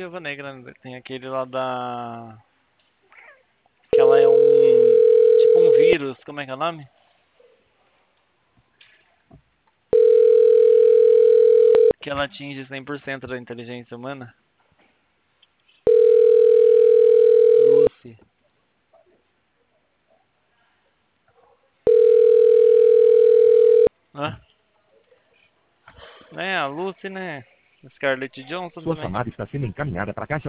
Viúva Negra, né? Tem aquele lá da. Que ela é um. Tipo um vírus, como é que é o nome? Que ela atinge 100% da inteligência humana. Lucy. Hã? É, a Lucy, né? Scarlett Johansson Sua também. chamada está sendo encaminhada para a caixa